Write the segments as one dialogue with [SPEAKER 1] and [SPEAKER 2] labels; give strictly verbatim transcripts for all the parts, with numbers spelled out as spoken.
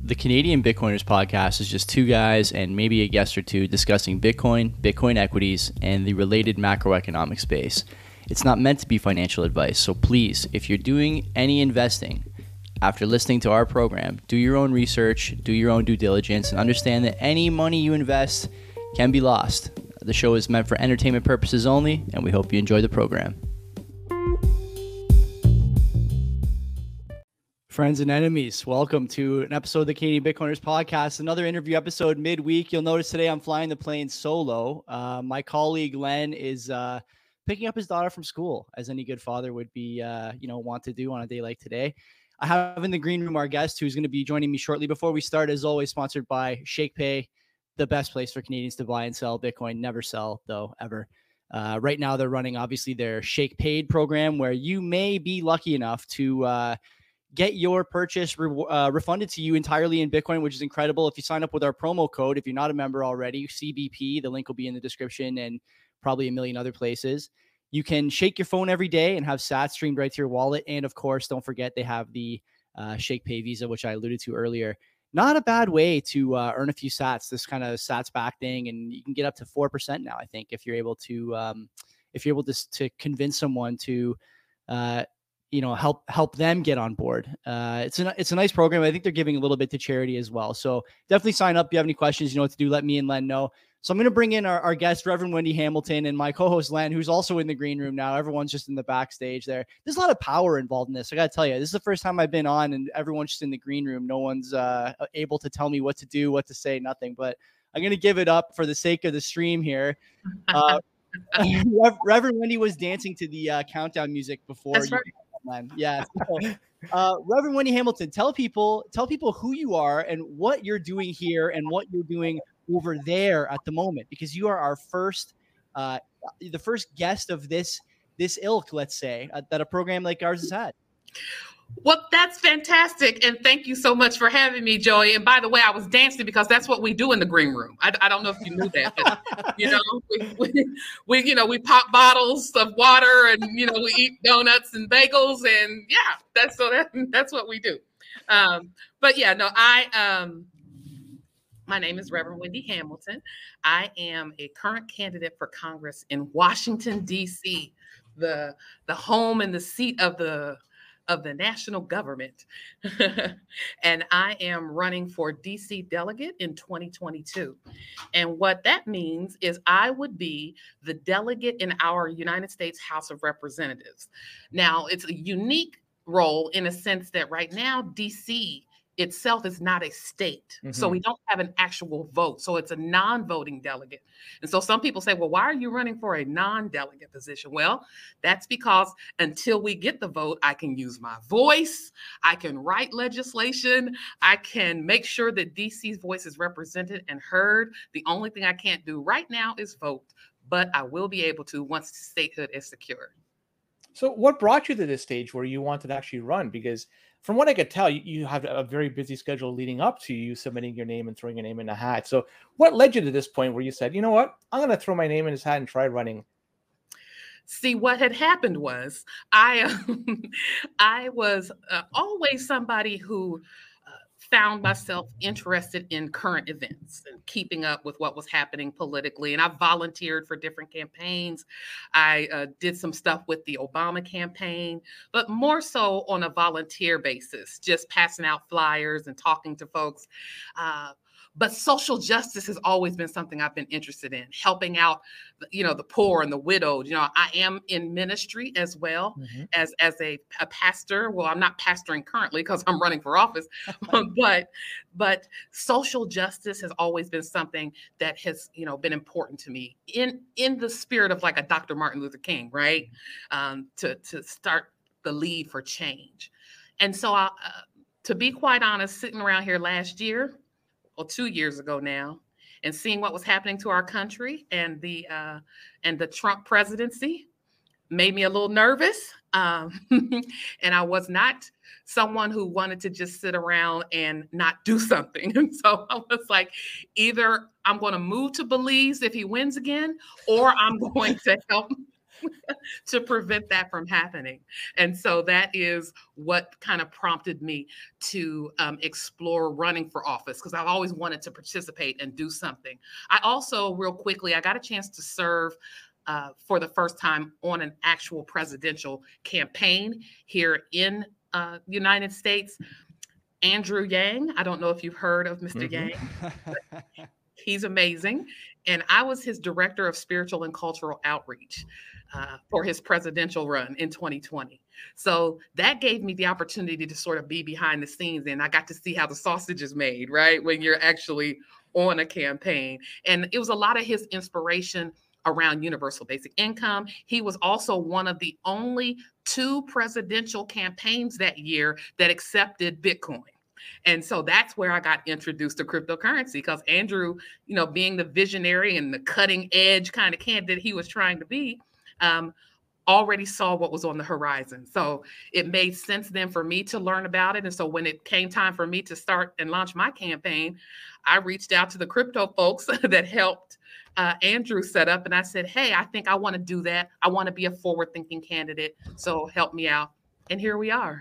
[SPEAKER 1] The Canadian Bitcoiners podcast is just two guys and maybe a guest or two discussing Bitcoin, Bitcoin equities, and the related macroeconomic space. It's not meant to be financial advice, so please, if you're doing any investing after listening to our program, do your own research, do your own due diligence, and understand that any money you invest can be lost. The show is meant for entertainment purposes only, and we hope you enjoy the program. Friends and enemies, welcome to an episode of the Canadian Bitcoiners podcast, another interview episode midweek. You'll notice today I'm flying the plane solo. Uh, my colleague Len is uh, picking up his daughter from school, as any good father would be, uh, you know, want to do on a day like today. I have in the green room our guest who's going to be joining me shortly. Before we start, as always, sponsored by ShakePay, the best place for Canadians to buy and sell Bitcoin. Never sell, though, ever. Uh, right now, they're running, obviously, their Shake Paid program, where you may be lucky enough to uh, get your purchase re- uh, refunded to you entirely in Bitcoin, which is incredible. If you sign up with our promo code, if you're not a member already, C B P, the link will be in the description and probably a million other places. You can shake your phone every day and have sats streamed right to your wallet. And of course, don't forget they have the uh, Shake Pay Visa, which I alluded to earlier. Not a bad way to uh, earn a few sats, this kind of sats back thing. And you can get up to four percent now, I think, if you're able to, um, if you're able to, to convince someone to, uh, you know, help, help them get on board. Uh, it's a, it's a nice program. I think they're giving a little bit to charity as well. So definitely sign up. If you have any questions, you know what to do. Let me and Len know. So I'm going to bring in our, our guest, Reverend Wendy Hamilton, and my co-host Len, who's also in the green room now. Everyone's just in the backstage there. There's a lot of power involved in this. I got to tell you, this is the first time I've been on and everyone's just in the green room. No one's uh, able to tell me what to do, what to say, nothing. But I'm going to give it up for the sake of the stream here. Uh, Reverend Wendy was dancing to the uh, countdown music before.
[SPEAKER 2] That's
[SPEAKER 1] you
[SPEAKER 2] right.
[SPEAKER 1] Man. Yeah. So, uh, Reverend Wendy Hamilton, tell people, tell people who you are and what you're doing here and what you're doing over there at the moment, because you are our first, uh, the first guest of this, this ilk, let's say, uh, that a program like ours has had.
[SPEAKER 2] Well, that's fantastic. And thank you so much for having me, Joey. And by the way, I was dancing because that's what we do in the green room. I, I don't know if you knew that, but, you know, we, we, we, you know, we pop bottles of water and, you know, we eat donuts and bagels and yeah, that's so that, that's what we do. Um, but yeah, no, I, um, my name is Reverend Wendy Hamilton. I am a current candidate for Congress in Washington, D C, the, the home and the seat of the of the national government. And I am running for D C delegate in twenty twenty-two. And what that means is I would be the delegate in our United States House of Representatives. Now, it's a unique role in a sense that right now, D C itself is not a state. Mm-hmm. So we don't have an actual vote. So it's a non-voting delegate. And so some people say, well, why are you running for a non-delegate position? Well, that's because until we get the vote, I can use my voice. I can write legislation. I can make sure that D C's voice is represented and heard. The only thing I can't do right now is vote, but I will be able to once statehood is secured.
[SPEAKER 3] So what brought you to this stage where you wanted to actually run? Because from what I could tell, you, you have a very busy schedule leading up to you submitting your name and throwing your name in the hat. So what led you to this point where you said, you know what, I'm going to throw my name in his hat and try running?
[SPEAKER 2] See, what had happened was I, um, I was uh, always somebody who found myself interested in current events and keeping up with what was happening politically. And I volunteered for different campaigns. I uh, did some stuff with the Obama campaign, but more so on a volunteer basis, just passing out flyers and talking to folks. Uh, But social justice has always been something I've been interested in, helping out, you know, the poor and the widowed. You know, I am in ministry as well mm-hmm. as, as a, a pastor. Well, I'm not pastoring currently because I'm running for office, but, but social justice has always been something that has, you know, been important to me in, in the spirit of like a Doctor Martin Luther King, right? Um, to, to start the lead for change. And so I, uh, to be quite honest, sitting around here last year, well, two years ago now, and seeing what was happening to our country and the uh, and the Trump presidency made me a little nervous. Um, and I was not someone who wanted to just sit around and not do something. And so I was like, either I'm going to move to Belize if he wins again, or I'm going to help to prevent that from happening. And so that is what kind of prompted me to um, explore running for office, because I've always wanted to participate and do something. I also, real quickly, I got a chance to serve uh, for the first time on an actual presidential campaign here in uh, the United States. Andrew Yang, I don't know if you've heard of Mister Mm-hmm. Yang. He's amazing. And I was his director of spiritual and cultural outreach uh, for his presidential run in twenty twenty. So that gave me the opportunity to sort of be behind the scenes, and I got to see how the sausage is made, right? When you're actually on a campaign. And it was a lot of his inspiration around universal basic income. He was also one of the only two presidential campaigns that year that accepted Bitcoin. And so that's where I got introduced to cryptocurrency, because Andrew, you know, being the visionary and the cutting edge kind of candidate he was trying to be, um, already saw what was on the horizon. So it made sense then for me to learn about it. And so when it came time for me to start and launch my campaign, I reached out to the crypto folks that helped uh, Andrew set up. And I said, hey, I think I want to do that. I want to be a forward-thinking candidate. So help me out. And here we are.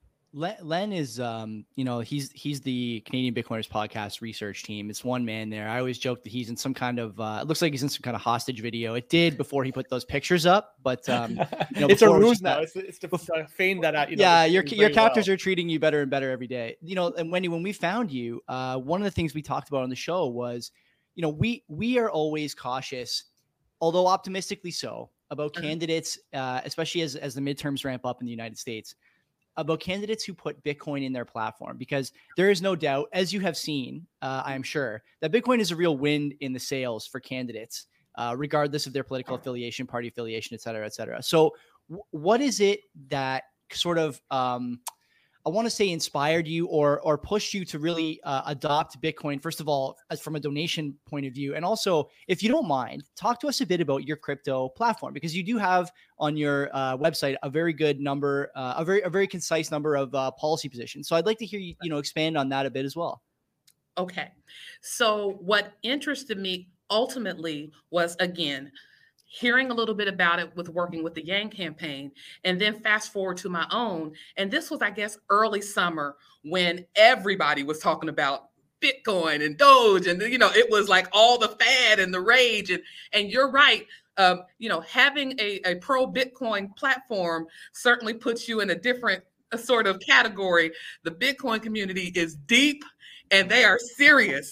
[SPEAKER 1] Len is, um, you know, he's he's the Canadian Bitcoiners podcast research team. It's one man there. I always joke that he's in some kind of, uh, it looks like he's in some kind of hostage video. It did before he put those pictures up, but um, you know,
[SPEAKER 3] it's a
[SPEAKER 1] ruse
[SPEAKER 3] now. It's, it's to uh, feign that out. You know,
[SPEAKER 1] yeah, your your captors
[SPEAKER 3] well.
[SPEAKER 1] are treating you better and better every day. You know, and Wendy, when we found you, uh, one of the things we talked about on the show was, you know, we we are always cautious, although optimistically so, about mm-hmm. candidates, uh, especially as as the midterms ramp up in the United States, about candidates who put Bitcoin in their platform, because there is no doubt, as you have seen, uh, I am sure, that Bitcoin is a real wind in the sails for candidates, uh, regardless of their political affiliation, party affiliation, et cetera, et cetera. So w- what is it that sort of, um, I want to say, inspired you or or pushed you to really uh, adopt Bitcoin, first of all, as from a donation point of view? And also, if you don't mind, talk to us a bit about your crypto platform, because you do have on your uh, website a very good number, uh, a very a very concise number of uh, policy positions. So I'd like to hear you, you know, expand on that a bit as well.
[SPEAKER 2] Okay. So what interested me ultimately was, again, hearing a little bit about it with working with the Yang campaign, and then fast forward to my own. And this was, I guess, early summer when everybody was talking about Bitcoin and Doge. And, you know, it was like all the fad and the rage. And, and you're right. Um, you know, having a, a pro Bitcoin platform certainly puts you in a different a sort of category. The Bitcoin community is deep and they are serious,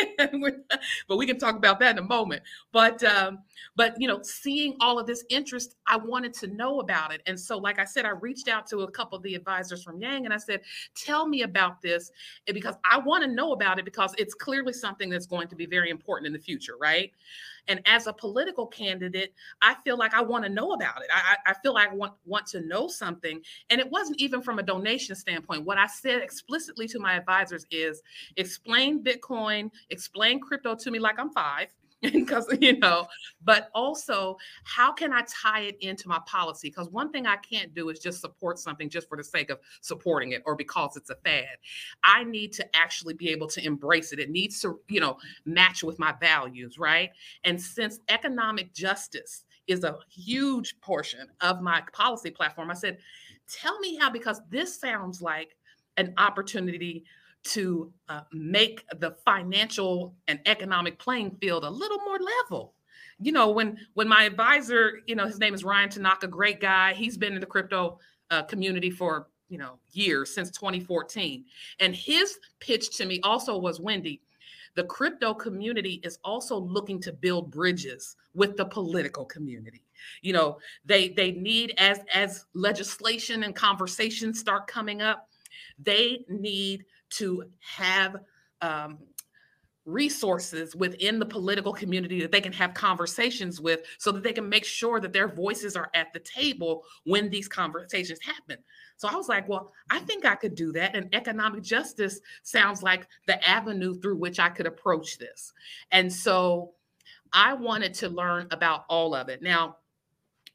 [SPEAKER 2] but we can talk about that in a moment. But, um, but, you know, seeing all of this interest, I wanted to know about it. And so, like I said, I reached out to a couple of the advisors from Yang and I said, tell me about this, because I want to know about it, because it's clearly something that's going to be very important in the future, right? And as a political candidate, I feel like I want to know about it. I, I feel like I want, want to know something. And it wasn't even from a donation standpoint. What I said explicitly to my advisors is, explain Bitcoin, explain crypto to me like I'm five. Because, you know, but also, how can I tie it into my policy? Because one thing I can't do is just support something just for the sake of supporting it or because it's a fad. I need to actually be able to embrace it. It needs to, you know, match with my values, right? And since economic justice is a huge portion of my policy platform, I said, tell me how, because this sounds like an opportunity to uh, make the financial and economic playing field a little more level. You know, when when my advisor, you know, his name is Ryan Tanaka, great guy. He's been in the crypto uh, community for, you know, years, since twenty fourteen. And his pitch to me also was, Wendy, the crypto community is also looking to build bridges with the political community. You know, they they need, as as legislation and conversations start coming up, they need to have um, resources within the political community that they can have conversations with, so that they can make sure that their voices are at the table when these conversations happen. So I was like, well, I think I could do that. And economic justice sounds like the avenue through which I could approach this. And so I wanted to learn about all of it. Now,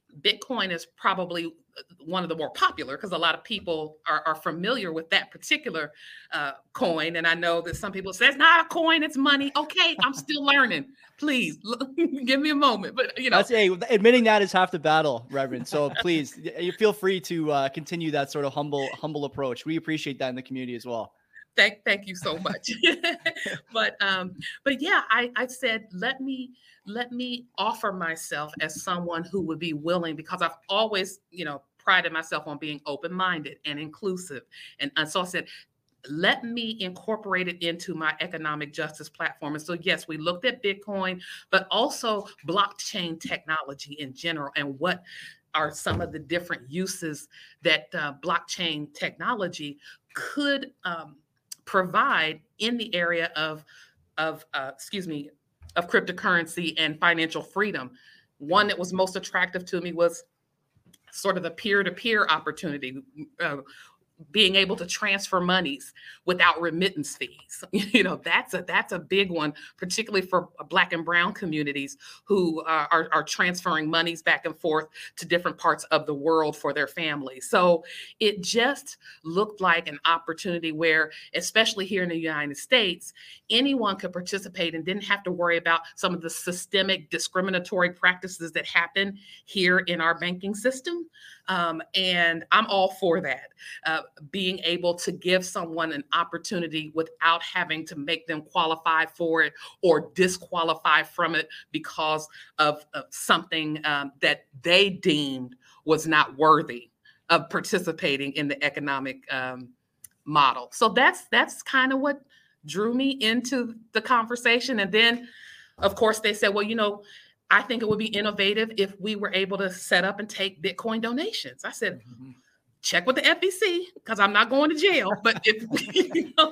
[SPEAKER 2] Bitcoin is probably one of the more popular because a lot of people are, are familiar with that particular uh, coin. And I know that some people say it's not a coin, it's money. Okay, I'm still learning. Please give me a moment. But you know,
[SPEAKER 1] that's a admitting that is half the battle, Reverend. So please, you feel free to uh, continue that sort of humble, humble approach. We appreciate that in the community as well.
[SPEAKER 2] Thank, thank you so much. but, um, but yeah, I, I said, let me, let me offer myself as someone who would be willing, because I've always, you know, prided myself on being open-minded and inclusive. And, and so I said, let me incorporate it into my economic justice platform. And so, yes, we looked at Bitcoin, but also blockchain technology in general, and what are some of the different uses that uh, blockchain technology could um, provide in the area of, of uh, excuse me, of cryptocurrency and financial freedom. One that was most attractive to me was sort of the peer-to-peer opportunity, uh, being able to transfer monies without remittance fees. You know, that's a that's a big one, particularly for Black and Brown communities who uh, are, are transferring monies back and forth to different parts of the world for their families. So it just looked like an opportunity where, especially here in the United States, anyone could participate and didn't have to worry about some of the systemic discriminatory practices that happen here in our banking system. Um, and I'm all for that. Uh, being able to give someone an opportunity without having to make them qualify for it or disqualify from it because of, of something um, that they deemed was not worthy of participating in the economic um, model. So that's that's kind of what drew me into the conversation. And then, of course, they said, well, you know, I think it would be innovative if we were able to set up and take Bitcoin donations. I said, mm-hmm. check with the F E C because I'm not going to jail. But if we, you know,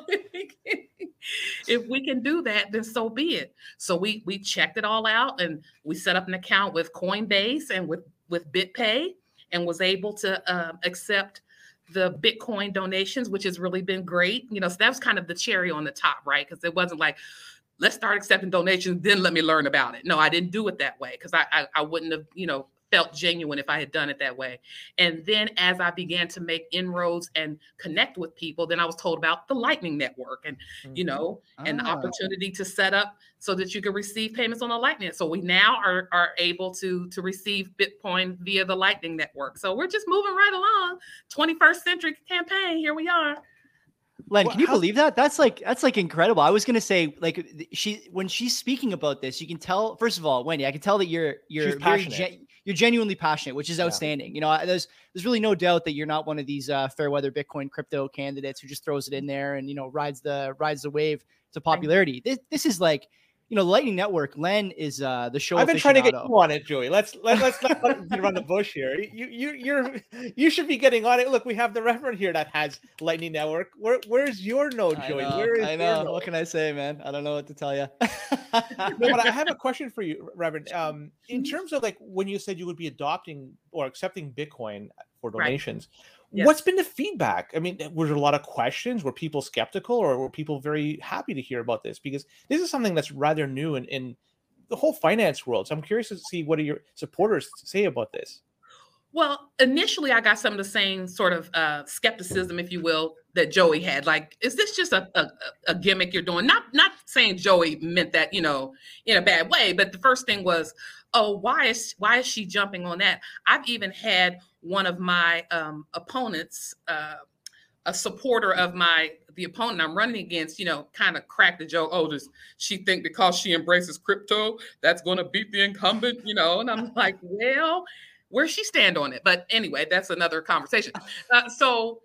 [SPEAKER 2] if we can do that, then so be it. So we we checked it all out, and we set up an account with Coinbase and with with BitPay, and was able to uh, accept the Bitcoin donations, which has really been great. You know, so that was kind of the cherry on the top, right? Because it wasn't like, let's start accepting donations, then let me learn about it. No, I didn't do it that way because I, I I wouldn't have, you know, felt genuine if I had done it that way. And then as I began to make inroads and connect with people, then I was told about the Lightning Network and, mm-hmm. you know, ah. and the opportunity to set up so that you could receive payments on the Lightning. So we now are, are able to, to receive Bitcoin via the Lightning Network. So we're just moving right along. twenty-first century campaign, here we are.
[SPEAKER 1] Len, well, can you believe that? That's like, that's like incredible. I was going to say, like, she, when she's speaking about this, you can tell, first of all, Wendy, I can tell that you're, you're very, gen, you're genuinely passionate, which is outstanding. Yeah. You know, there's, there's really no doubt that you're not one of these uh, fair weather Bitcoin crypto candidates who just throws it in there and, you know, rides the, rides the wave to popularity. This, this is like, you know, the Lightning Network. Len is uh, the show.
[SPEAKER 3] I've been trying to get you on it, Joey. Let's let, let's not let run the bush here. You you you're you should be getting on it. Look, we have the Reverend here that has Lightning Network. Where where's your node, Joey?
[SPEAKER 1] I know,
[SPEAKER 3] Where is
[SPEAKER 1] I know. What can I say, man? I don't know what to tell you.
[SPEAKER 3] No, but I have a question for you, Reverend. Um, in terms of like when you said you would be adopting or accepting Bitcoin for donations. Right. Yes. What's been the feedback? I mean, were there a lot of questions? Were people skeptical, or were people very happy to hear about this? Because this is something that's rather new in, in the whole finance world. So I'm curious to see what do your supporters say about this.
[SPEAKER 2] Well, initially, I got some of the same sort of uh, skepticism, if you will, that Joey had. Like, is this just a, a, a gimmick you're doing? Not not saying Joey meant that, you know, in a bad way. But the first thing was, oh, why is why is she jumping on that? I've even had one of my um, opponents, uh, a supporter of my the opponent I'm running against, you know, kind of crack the joke. Oh, does she think because she embraces crypto, that's going to beat the incumbent? You know, and I'm like, well, where she stand on it? But anyway, that's another conversation. Uh, so,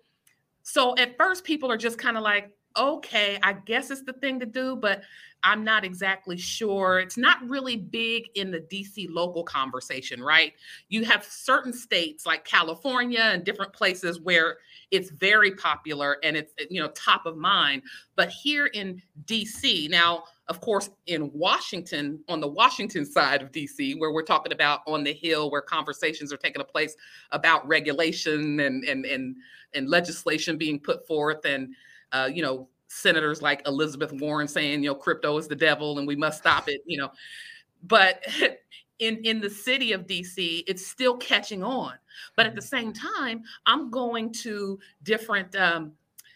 [SPEAKER 2] so at first, people are just kind of like, okay, I guess it's the thing to do, but I'm not exactly sure. It's not really big in the D C local conversation, right? You have certain states like California and different places where it's very popular and it's, you know, top of mind. But here in D C, now, of course, in Washington, on the Washington side of D C, where we're talking about on the Hill, where conversations are taking place about regulation and and and, and legislation being put forth, and uh, you know, senators like Elizabeth Warren saying, you know, crypto is the devil and we must stop it, you know. But in, in the city of D C, it's still catching on. But at the same time, I'm going to different um,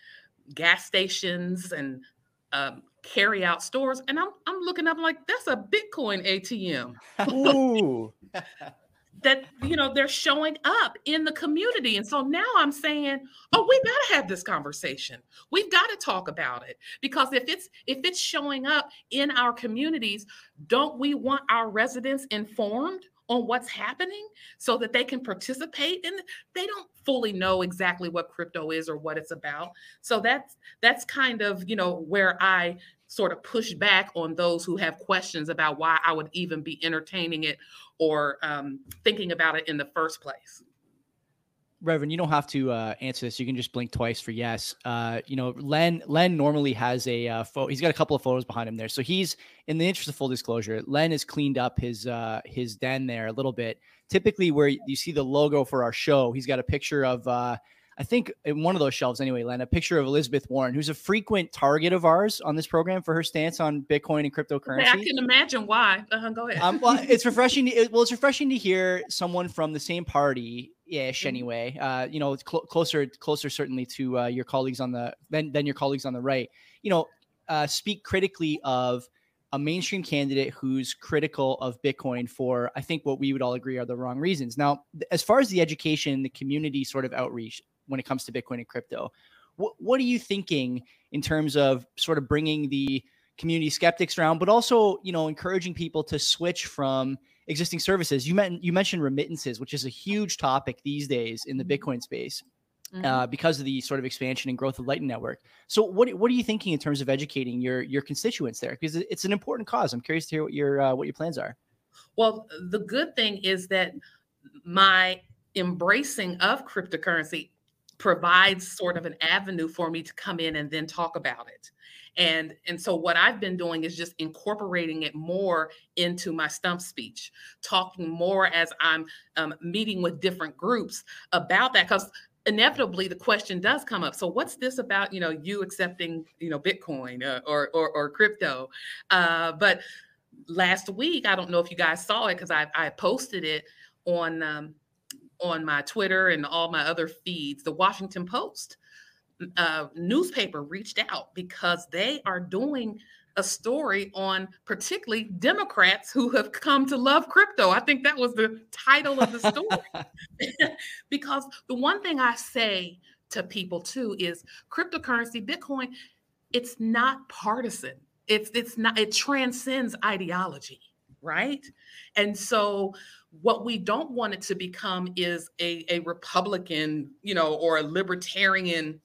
[SPEAKER 2] gas stations and um, carry out stores, and I'm I'm looking up like, that's a Bitcoin A T M.
[SPEAKER 3] Ooh.
[SPEAKER 2] That, you know, they're showing up in the community. And so now I'm saying, oh, we got to have this conversation. We've got to talk about it, because if it's if it's showing up in our communities, don't we want our residents informed on what's happening so that they can participate in it? They don't fully know exactly what crypto is or what it's about. So that's that's kind of, you know, where I sort of push back on those who have questions about why I would even be entertaining it or um, thinking about it in the first place.
[SPEAKER 1] Reverend, you don't have to uh, answer this. You can just blink twice for yes. Uh, you know, Len Len normally has a uh, photo. He's got a couple of photos behind him there. So he's, in the interest of full disclosure, Len has cleaned up his uh, his den there a little bit. Typically, where you see the logo for our show, he's got a picture of, uh, I think in one of those shelves anyway, Len, a picture of Elizabeth Warren, who's a frequent target of ours on this program for her stance on Bitcoin and cryptocurrency.
[SPEAKER 2] I can imagine why. Uh-huh, go ahead.
[SPEAKER 1] Um, well, it's refreshing. To, it, well, it's refreshing to hear someone from the same party ish anyway, uh, you know, it's cl- closer, closer certainly to uh, your colleagues on the, than, than your colleagues on the right, you know, uh, speak critically of a mainstream candidate who's critical of Bitcoin for, I think what we would all agree are the wrong reasons. Now, as far as the education, the community sort of outreach when it comes to Bitcoin and crypto, what, what are you thinking in terms of sort of bringing the community skeptics around, but also, you know, encouraging people to switch from existing services? You meant, you mentioned remittances, which is a huge topic these days in the Bitcoin space, mm-hmm. uh, because of the sort of expansion and growth of Lightning Network. So what, what are you thinking in terms of educating your, your constituents there? Because it's an important cause. I'm curious to hear what your, uh, what your plans are.
[SPEAKER 2] Well, the good thing is that my embracing of cryptocurrency provides sort of an avenue for me to come in and then talk about it. And, and so what I've been doing is just incorporating it more into my stump speech, talking more as I'm um, meeting with different groups about that, because inevitably the question does come up. So what's this about, you know, you accepting, you know, Bitcoin uh, or, or, or crypto? Uh, but last week, I don't know if you guys saw it, because I, I posted it on um, on my Twitter and all my other feeds. The Washington Post uh, newspaper reached out because they are doing a story on particularly Democrats who have come to love crypto. I think that was the title of the story. Because the one thing I say to people too is cryptocurrency, Bitcoin, it's not partisan. It's it's not, it transcends ideology, right? And so what we don't want it to become is a, a Republican, you know, or a libertarian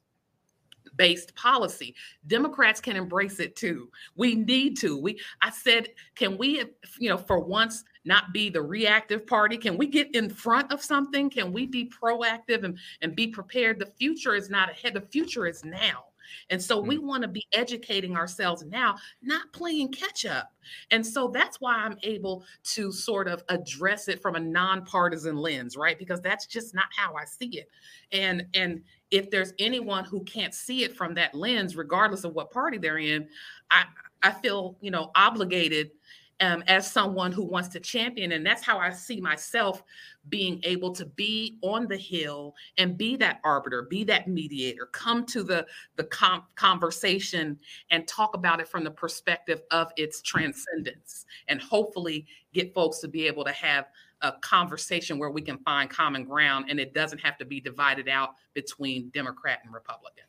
[SPEAKER 2] based policy. Democrats can embrace it too. We need to. We, I said, can we, you know, for once not be the reactive party? Can we get in front of something? Can we be proactive and, and be prepared? The future is not ahead. The future is now. And so we want to be educating ourselves now, not playing catch up. And so that's why I'm able to sort of address it from a nonpartisan lens, right? Because that's just not how I see it. And, and if there's anyone who can't see it from that lens, regardless of what party they're in, I, I feel, you know, obligated Um, as someone who wants to champion. And that's how I see myself being able to be on the Hill and be that arbiter, be that mediator, come to the, the com- conversation and talk about it from the perspective of its transcendence, and hopefully get folks to be able to have a conversation where we can find common ground and it doesn't have to be divided out between Democrat and Republican.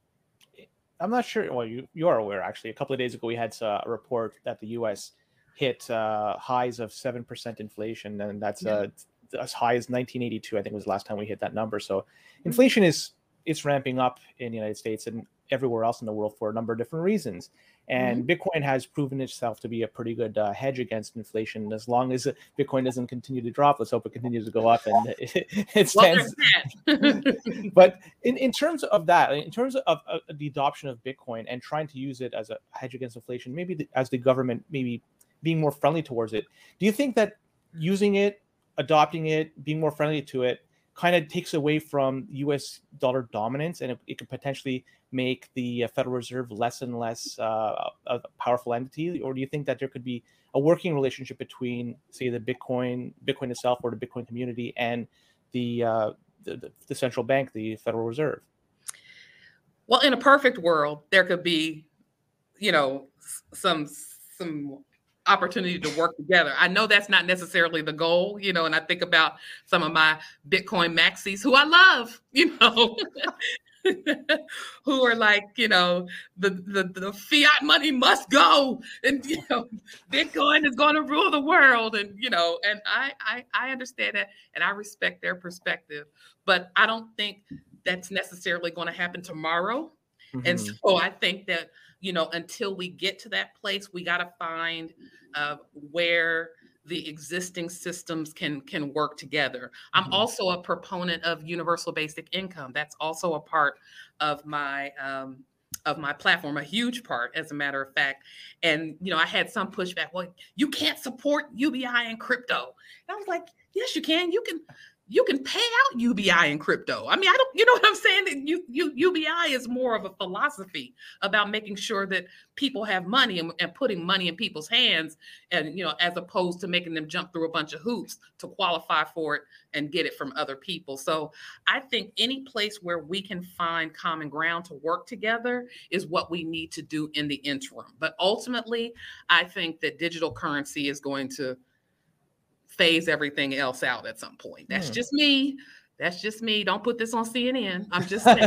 [SPEAKER 3] I'm not sure. Well, you, you are aware, actually. A couple of days ago, we had a report that the U S hit uh, highs of seven percent inflation, and that's uh, as high as nineteen eighty-two, I think was the last time we hit that number. So inflation is it's ramping up in the United States and everywhere else in the world for a number of different reasons. And mm-hmm. Bitcoin has proven itself to be a pretty good uh, hedge against inflation. As long as Bitcoin doesn't continue to drop, let's hope it continues to go up and it, it stands. But in, in terms of that, in terms of uh, the adoption of Bitcoin and trying to use it as a hedge against inflation, maybe the, as the government maybe being more friendly towards it, do you think that using it, adopting it, being more friendly to it kind of takes away from U S dollar dominance, and it, it could potentially make the Federal Reserve less and less uh, a powerful entity? Or do you think that there could be a working relationship between, say, the Bitcoin, Bitcoin itself, or the Bitcoin community, and the, uh, the the central bank, the Federal Reserve?
[SPEAKER 2] Well, in a perfect world, there could be, you know, some some opportunity to work together. I know that's not necessarily the goal, you know, and I think about some of my Bitcoin maxis who I love, you know, who are like, you know, the, the, the fiat money must go, and, you know, Bitcoin is going to rule the world. And, you know, and I, I, I understand that, and I respect their perspective, but I don't think that's necessarily going to happen tomorrow. Mm-hmm. And so I think that, you know, until we get to that place, we got to find uh, where the existing systems can can work together. I'm mm-hmm. also a proponent of universal basic income. That's also a part of my um, of my platform, a huge part, as a matter of fact. And, you know, I had some pushback. Well, you can't support U B I and crypto. And I was like, yes, you can. You can. You can pay out U B I in crypto. I mean, I don't, you know what I'm saying? You, you, U B I is more of a philosophy about making sure that people have money and, and putting money in people's hands, and, you know, as opposed to making them jump through a bunch of hoops to qualify for it and get it from other people. So I think any place where we can find common ground to work together is what we need to do in the interim. But ultimately, I think that digital currency is going to phase everything else out at some point. That's hmm. just me. That's just me. Don't put this on C N N. I'm just saying.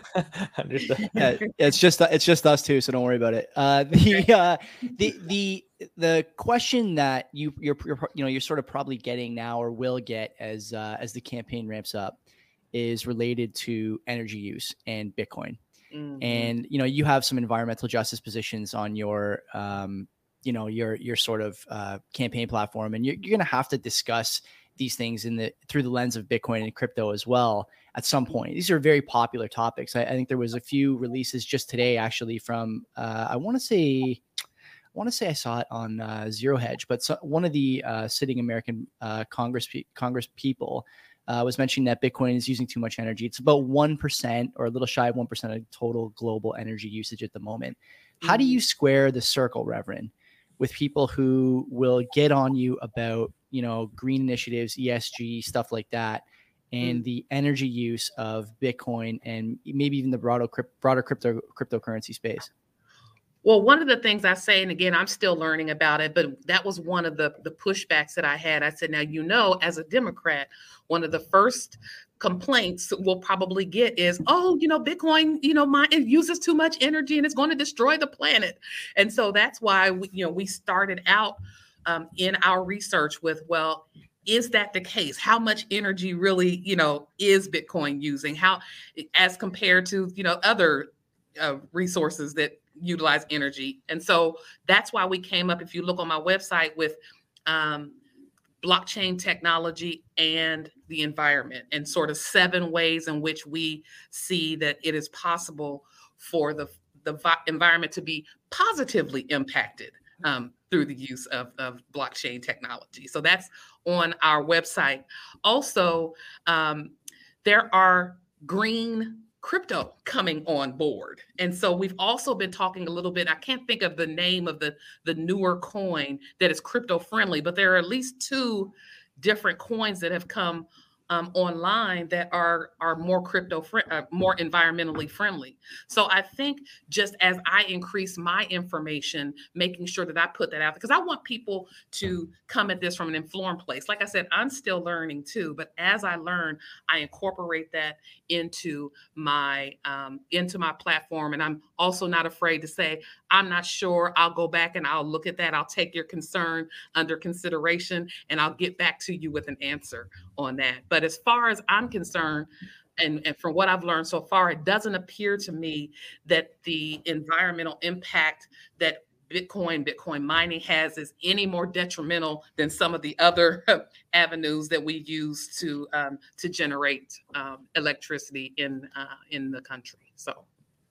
[SPEAKER 1] yeah, it's just it's just us too, so don't worry about it. Uh, the uh, the the the question that you you're, you're you know you're sort of probably getting now, or will get as uh, as the campaign ramps up, is related to energy use and Bitcoin. Mm-hmm. And you know, you have some environmental justice positions on your um, you know, your, your sort of uh, campaign platform. And you're, you're going to have to discuss these things in the, through the lens of Bitcoin and crypto as well at some point. These are very popular topics. I, I think there was a few releases just today, actually, from, uh, I want to say, I want to say I saw it on uh, Zero Hedge, but so, one of the uh, sitting American uh, Congress, Congress people uh, was mentioning that Bitcoin is using too much energy. It's about one percent or a little shy of one percent of total global energy usage at the moment. Mm-hmm. How do you square the circle, Reverend, with people who will get on you about, you know, green initiatives, E S G, stuff like that, and mm. the energy use of Bitcoin and maybe even the broader, broader crypto cryptocurrency space?
[SPEAKER 2] Well, one of the things I say, and again, I'm still learning about it, but that was one of the, the pushbacks that I had. I said, now, you know, as a Democrat, one of the first complaints we'll probably get is, oh, you know, Bitcoin, you know, my, it uses too much energy and it's going to destroy the planet. And so that's why, we, you know, we started out um, in our research with, well, is that the case? How much energy really, you know, is Bitcoin using? How, as compared to, you know, other uh, resources that utilize energy? And so that's why we came up, if you look on my website, with um, blockchain technology and the environment, and sort of seven ways in which we see that it is possible for the, the vi- environment to be positively impacted um, through the use of, of blockchain technology. So that's on our website. Also, um, there are green crypto coming on board. And so we've also been talking a little bit, I can't think of the name of the, the newer coin that is crypto friendly, but there are at least two different coins that have come um, online that are, are more crypto, fr- uh, more environmentally friendly. So I think just as I increase my information, making sure that I put that out, because I want people to come at this from an informed place. Like I said, I'm still learning too, but as I learn, I incorporate that into my um, into my platform. And I'm also not afraid to say, I'm not sure. I'll go back and I'll look at that. I'll take your concern under consideration and I'll get back to you with an answer on that. But as far as I'm concerned, and, and from what I've learned so far, it doesn't appear to me that the environmental impact that Bitcoin, Bitcoin mining has is any more detrimental than some of the other avenues that we use to um, to generate um, electricity in uh, in the country. So,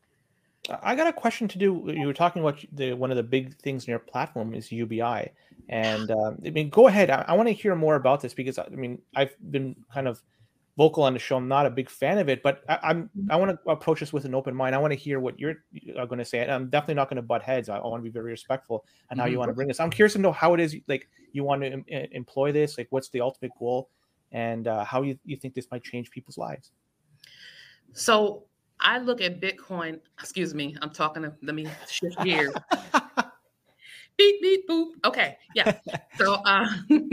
[SPEAKER 3] I got a question to do. You were talking about the one of the big things in your platform is U B I, and um, I mean, go ahead. I, I want to hear more about this because I mean, I've been kind of vocal on the show. I'm not a big fan of it, but I, I'm I want to approach this with an open mind. I want to hear what you're going to say. And I'm definitely not going to butt heads. I, I want to be very respectful on how mm-hmm. you want to bring this. I'm curious to know how it is like you want to em- employ this. Like, what's the ultimate goal, and uh, how you, you think this might change people's lives.
[SPEAKER 2] So I look at Bitcoin. Excuse me, I'm talking to. Let me shift gears. Beep beep boop. Okay, yeah. So, uh,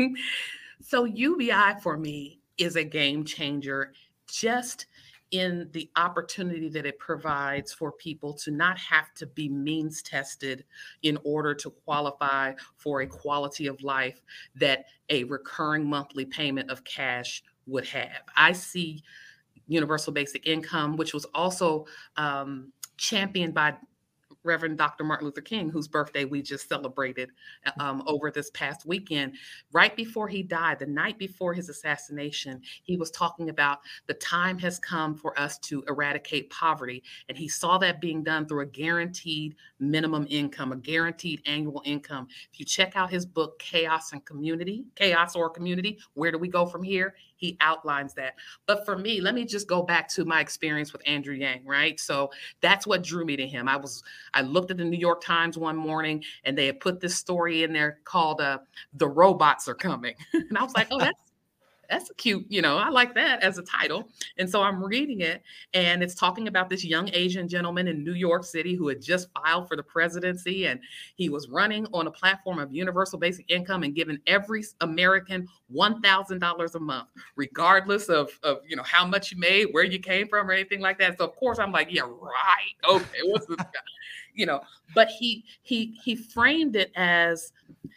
[SPEAKER 2] so U B I for me is a game changer, just in the opportunity that it provides for people to not have to be means tested in order to qualify for a quality of life that a recurring monthly payment of cash would have. I see universal basic income, which was also um, championed by Reverend Doctor Martin Luther King, whose birthday we just celebrated um, over this past weekend. Right before he died, the night before his assassination, he was talking about the time has come for us to eradicate poverty. And he saw that being done through a guaranteed minimum income, a guaranteed annual income. If you check out his book, Chaos and Community, Chaos or Community, Where Do We Go From Here? He outlines that. But for me, let me just go back to my experience with Andrew Yang, right? So that's what drew me to him. I was, I looked at the New York Times one morning and they had put this story in there called uh, The Robots Are Coming. And I was like, oh, that's, that's a cute, you know, I like that as a title. And so I'm reading it and it's talking about this young Asian gentleman in New York City who had just filed for the presidency. And he was running on a platform of universal basic income and giving every American one thousand dollars a month, regardless of, of, you know, how much you made, where you came from or anything like that. So of course I'm like, yeah, right. Okay. What's this guy? You know, but he, he, he framed it as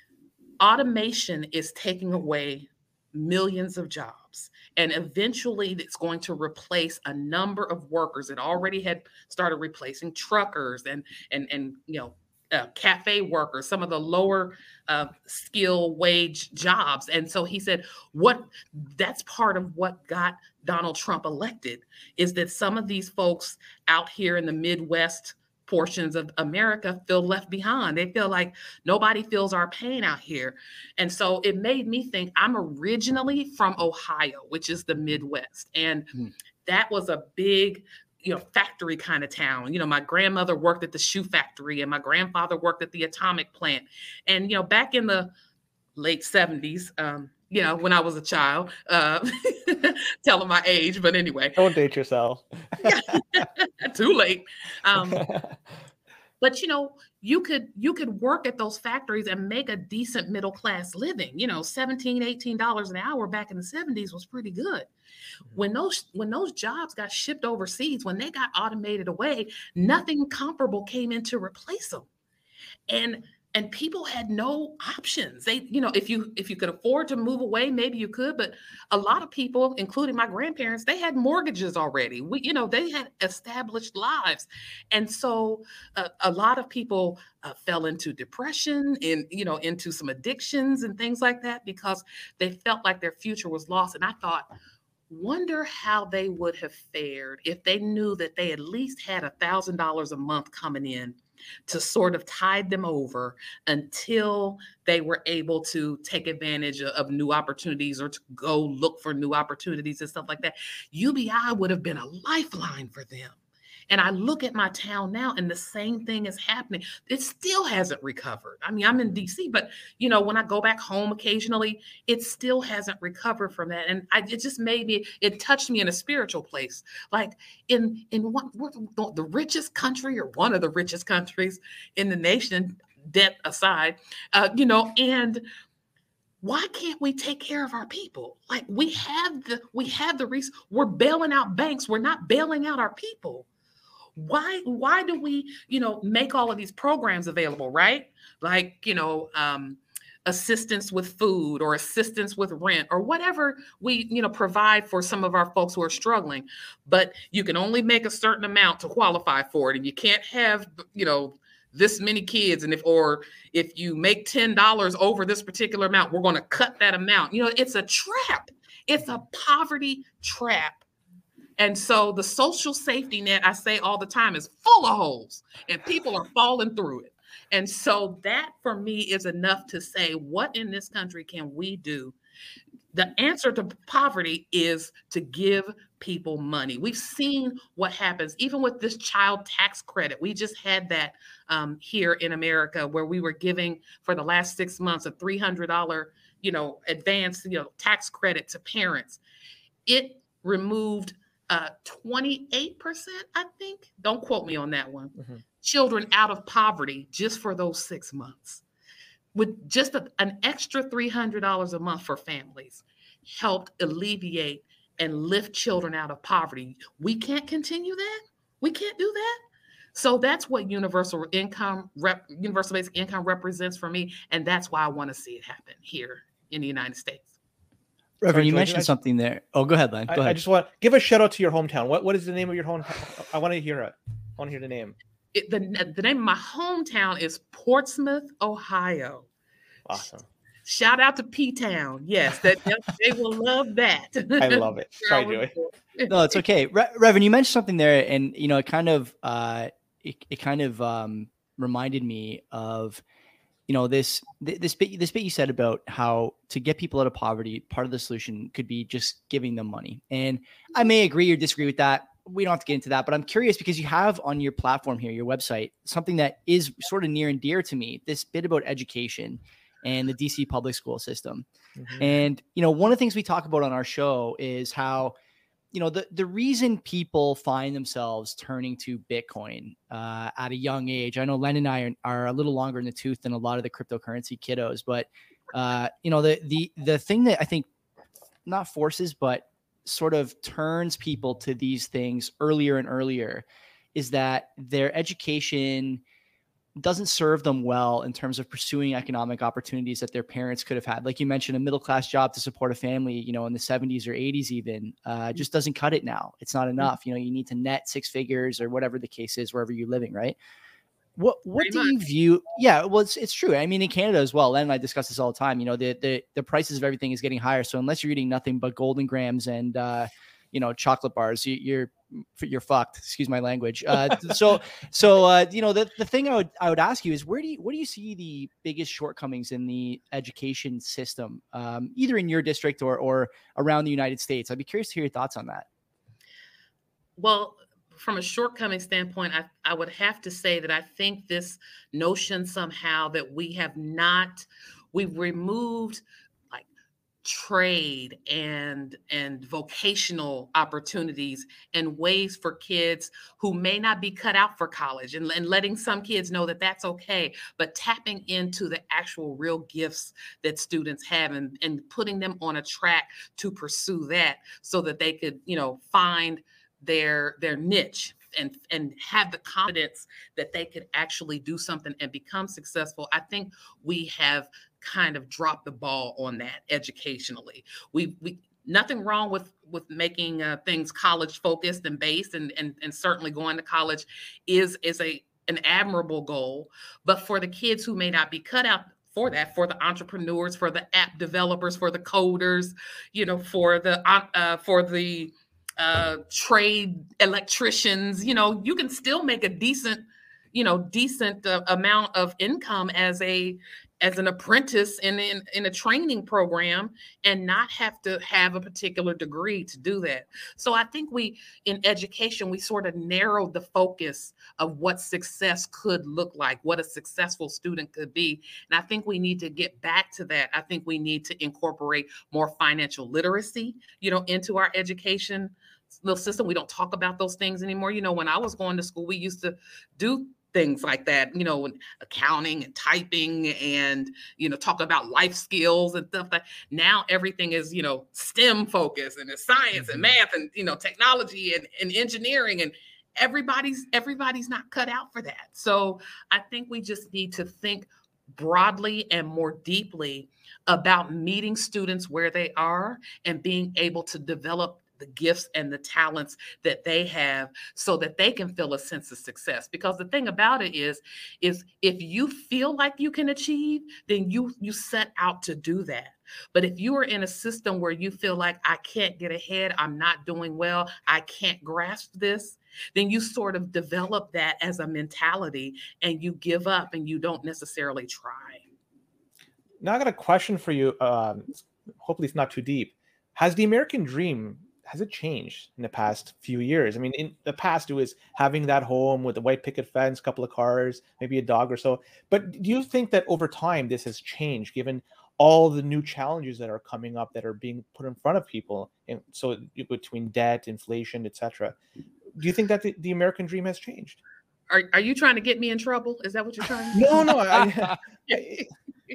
[SPEAKER 2] automation is taking away millions of jobs. And eventually it's going to replace a number of workers. It already had started replacing truckers and, and, and, you know, uh, cafe workers, some of the lower uh, skill wage jobs. And so he said, what that's part of what got Donald Trump elected is that some of these folks out here in the Midwest portions of America feel left behind. They feel like nobody feels our pain out here. And so it made me think, I'm originally from Ohio, which is the Midwest. And mm. that was a big, you know, factory kind of town. You know, my grandmother worked at the shoe factory and my grandfather worked at the atomic plant. And, you know, back in the late seventies, um, you know, when I was a child, uh, telling my age, but anyway.
[SPEAKER 3] Don't date yourself.
[SPEAKER 2] Too late. Um, but, you know, you could you could work at those factories and make a decent middle class living. You know, seventeen, eighteen dollars an hour back in the seventies was pretty good. When those when those jobs got shipped overseas, when they got automated away, nothing comparable came in to replace them. And And people had no options. They, you know, if you if you could afford to move away, maybe you could. But a lot of people, including my grandparents, they had mortgages already. We, you know, they had established lives, and so uh, a lot of people uh, fell into depression and you know into some addictions and things like that because they felt like their future was lost. And I thought, wonder how they would have fared if they knew that they at least had a thousand dollars a month coming in to sort of tide them over until they were able to take advantage of, of new opportunities or to go look for new opportunities and stuff like that. U B I would have been a lifeline for them. And I look at my town now and the same thing is happening. It still hasn't recovered. I mean, I'm in D C, but you know, when I go back home occasionally, it still hasn't recovered from that. And I, it just made me, it touched me in a spiritual place. Like in, in one, the richest country or one of the richest countries in the nation, debt aside, uh, you know, and why can't we take care of our people? Like we have the, we have the reason, we're bailing out banks. We're not bailing out our people. Why, why do we, you know, make all of these programs available, right? Like, you know, um, assistance with food or assistance with rent or whatever we, you know, provide for some of our folks who are struggling, but you can only make a certain amount to qualify for it. And you can't have, you know, this many kids. And if, or if you make ten dollars over this particular amount, we're going to cut that amount. You know, it's a trap. It's a poverty trap. And so the social safety net, I say all the time, is full of holes and people are falling through it. And so that for me is enough to say, what in this country can we do? The answer to poverty is to give people money. We've seen what happens, even with this child tax credit. We just had that um, here in America, where we were giving for the last six months a three hundred dollars, you know, advance, you know, tax credit to parents. It removed uh, twenty-eight percent, I think. Don't quote me on that one. Mm-hmm. Children out of poverty just for those six months. With just a, an extra three hundred dollars a month for families, helped alleviate and lift children out of poverty. We can't continue that. We can't do that. So that's what universal income, rep, universal basic income represents for me. And that's why I want to see it happen here in the United States.
[SPEAKER 1] Reverend,
[SPEAKER 3] Sorry,
[SPEAKER 1] you
[SPEAKER 3] George,
[SPEAKER 1] mentioned
[SPEAKER 3] I,
[SPEAKER 1] something there. Oh, go ahead, Len. Go
[SPEAKER 3] I,
[SPEAKER 1] ahead.
[SPEAKER 3] I just want to give a shout out to your hometown. What What is the name of your hometown? I want to hear it. I want to hear the name.
[SPEAKER 2] It, the, the name of my hometown is Portsmouth, Ohio.
[SPEAKER 3] Awesome.
[SPEAKER 2] Shout out to P-Town. Yes, that they will love that.
[SPEAKER 3] I love it. Sorry, Joey.
[SPEAKER 1] No, it's okay. Re- Reverend, you mentioned something there, and you know, it kind of, uh, it, it kind of um, reminded me of, you know, this this bit this bit you said about how to get people out of poverty, part of the solution could be just giving them money. And I may agree or disagree with that. We don't have to get into that, but I'm curious because you have on your platform here, your website, something that is sort of near and dear to me, this bit about education and the D C public school system. Mm-hmm. And, you know, one of the things we talk about on our show is how, you know, the, the reason people find themselves turning to Bitcoin uh, at a young age. I know Len and I are, are a little longer in the tooth than a lot of the cryptocurrency kiddos, but, uh, you know, the, the, the thing that I think not forces, but sort of turns people to these things earlier and earlier is that their education doesn't serve them well in terms of pursuing economic opportunities that their parents could have had. Like you mentioned, a middle-class job to support a family, you know, in the seventies or eighties even, uh, just doesn't cut it now. It's not enough. You know, you need to net six figures or whatever the case is, wherever you're living, right? What what Pretty do much. you view? Yeah, well, it's, it's true. I mean, in Canada as well, Len and I discuss this all the time. You know, the, the the prices of everything is getting higher. So unless you're eating nothing but Golden Grams and uh, you know, chocolate bars, you, you're you're fucked. Excuse my language. Uh, so so uh, you know, the the thing I would I would ask you is where do you where do you see the biggest shortcomings in the education system, um, either in your district or or around the United States? I'd be curious to hear your thoughts on that.
[SPEAKER 2] Well, from a shortcoming standpoint, I, I would have to say that I think this notion somehow that we have not, we've removed like trade and, and vocational opportunities and ways for kids who may not be cut out for college and, and letting some kids know that that's okay, but tapping into the actual real gifts that students have and, and putting them on a track to pursue that so that they could, you know, find their their niche and and have the confidence that they could actually do something and become successful. I think we have kind of dropped the ball on that educationally. We we nothing wrong with with making uh, things college focused and based, and and and certainly going to college is is a an admirable goal. But for the kids who may not be cut out for that, for the entrepreneurs, for the app developers, for the coders, you know, for the uh, for the uh, trade electricians, you know, you can still make a decent, you know, decent uh, amount of income as a, as an apprentice in, in, in a training program and not have to have a particular degree to do that. So I think we, in education, we sort of narrowed the focus of what success could look like, what a successful student could be. And I think we need to get back to that. I think we need to incorporate more financial literacy, you know, into our education little system. We don't talk about those things anymore. You know, when I was going to school, we used to do things like that, you know, accounting and typing and, you know, talk about life skills and stuff like that. Now everything is, you know, STEM focused and it's science and math and, you know, technology and, and engineering, and everybody's, everybody's not cut out for that. So I think we just need to think broadly and more deeply about meeting students where they are and being able to develop the gifts and the talents that they have so that they can feel a sense of success. Because the thing about it is, is if you feel like you can achieve, then you, you set out to do that. But if you are in a system where you feel like I can't get ahead, I'm not doing well, I can't grasp this, then you sort of develop that as a mentality and you give up and you don't necessarily try.
[SPEAKER 3] Now I got a question for you. Um, hopefully it's not too deep. Has the American dream, has it changed in the past few years? I mean, in the past, it was having that home with a white picket fence, couple of cars, maybe a dog or so. But do you think that over time this has changed, given all the new challenges that are coming up that are being put in front of people? And so between debt, inflation, et cetera. Do you think that the, the American dream has changed?
[SPEAKER 2] Are, are you trying to get me in trouble? Is that what you're trying to
[SPEAKER 3] do? No, no. I,
[SPEAKER 2] I,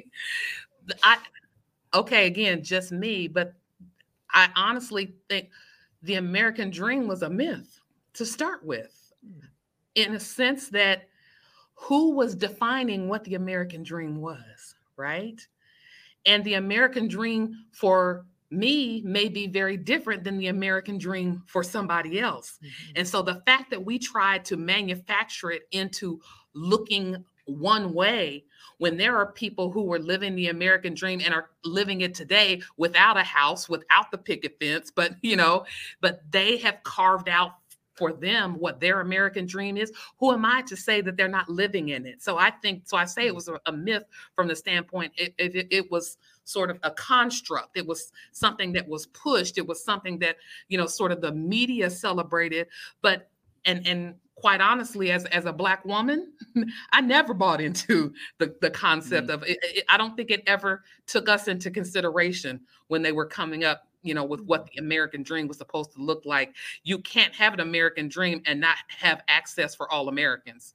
[SPEAKER 2] I, okay, again, just me, but I honestly think the American dream was a myth to start with, in a sense that who was defining what the American dream was, right? And the American dream for me may be very different than the American dream for somebody else. Mm-hmm. And so the fact that we tried to manufacture it into looking one way, when there are people who were living the American dream and are living it today without a house, without the picket fence, but, you know, but they have carved out for them what their American dream is. Who am I to say that they're not living in it? So I think, so I say it was a, a myth from the standpoint, it, it, it was sort of a construct. It was something that was pushed. It was something that, you know, sort of the media celebrated, but, and, and, quite honestly, as, as a Black woman, I never bought into the, the concept mm-hmm. of it, it. I don't think it ever took us into consideration when they were coming up, you know, with what the American dream was supposed to look like. You can't have an American dream and not have access for all Americans.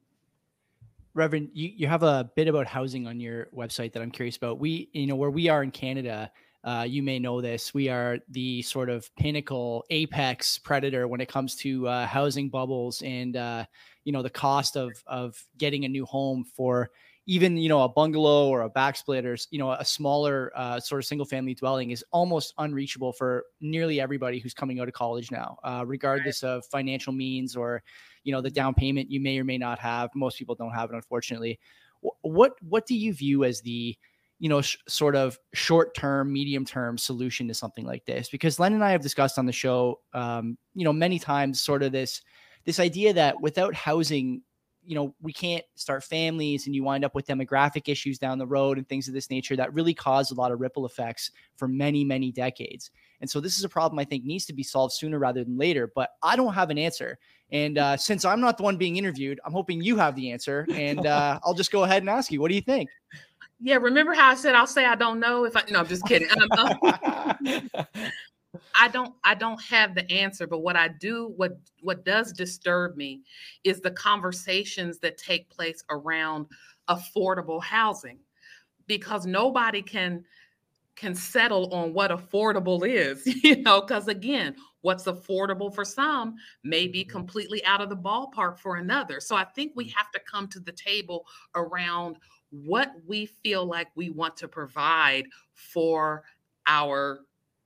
[SPEAKER 1] Reverend, you, you have a bit about housing on your website that I'm curious about. We, you know, where we are in Canada, Uh, you may know this. We are the sort of pinnacle apex predator when it comes to uh, housing bubbles and, uh, you know, the cost of of getting a new home for even, you know, a bungalow or a backsplit or, you know, a smaller uh, sort of single family dwelling is almost unreachable for nearly everybody who's coming out of college now, uh, regardless right. of financial means or, you know, the down payment you may or may not have. Most people don't have it, unfortunately. What what do you view as the you know, sh- sort of short-term, medium-term solution to something like this? Because Len and I have discussed on the show, um, you know, many times sort of this, this idea that without housing, you know, we can't start families and you wind up with demographic issues down the road and things of this nature that really cause a lot of ripple effects for many, many decades. And so this is a problem I think needs to be solved sooner rather than later, but I don't have an answer. And uh, since I'm not the one being interviewed, I'm hoping you have the answer. And uh, I'll just go ahead and ask you, what do you think?
[SPEAKER 2] Yeah, remember how I said I'll say I don't know if I no, I'm just kidding. Um, I don't I don't have the answer, but what I do, what what does disturb me is the conversations that take place around affordable housing, because nobody can can settle on what affordable is, you know, because again, what's affordable for some may be completely out of the ballpark for another. So I think we have to come to the table around what we feel like we want to provide for our,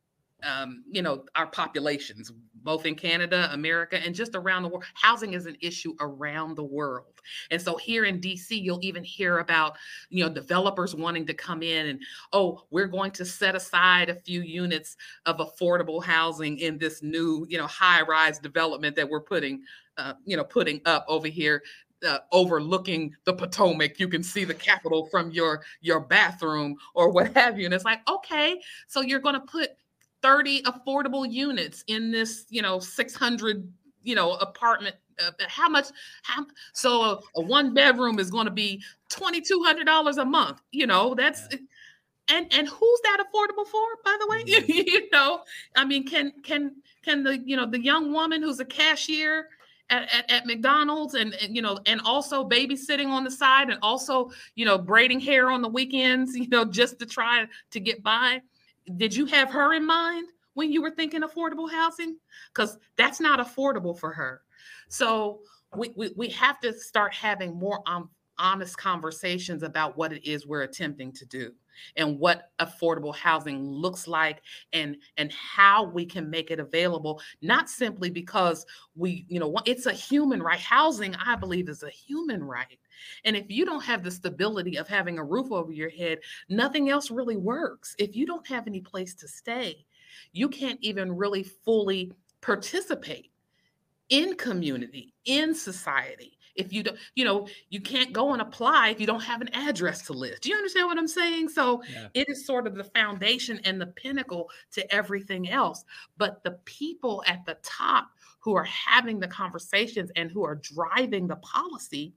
[SPEAKER 2] um, you know, our populations, both in Canada, America, and just around the world. Housing is an issue around the world. And so here in D C, you'll even hear about, you know, developers wanting to come in and, oh, we're going to set aside a few units of affordable housing in this new, you know, high-rise development that we're putting, uh, you know, putting up over here. Uh, overlooking the Potomac, you can see the Capitol from your your bathroom or what have you. And it's like, okay, so you're going to put thirty affordable units in this, you know, six hundred, you know, apartment. Uh, how much? How so? A, a one bedroom is going to be twenty-two hundred dollars a month. You know, that's. Yeah. And and who's that affordable for, by the way? Mm-hmm. You know, I mean, can can can the you know the young woman who's a cashier At, at, at McDonald's and, and, you know, and also babysitting on the side and also, you know, braiding hair on the weekends, you know, just to try to get by. Did you have her in mind when you were thinking affordable housing? Because that's not affordable for her. So we, we, we have to start having more um, honest conversations about what it is we're attempting to do and what affordable housing looks like and, and how we can make it available, not simply because we, you know, it's a human right. Housing, I believe, is a human right. And if you don't have the stability of having a roof over your head, nothing else really works. If you don't have any place to stay, you can't even really fully participate in community, in society, if you don't, you know, you can't go and apply if you don't have an address to list. Do you understand what I'm saying? So
[SPEAKER 1] Yeah.
[SPEAKER 2] it is sort of the foundation and the pinnacle to everything else. But the people at the top who are having the conversations and who are driving the policy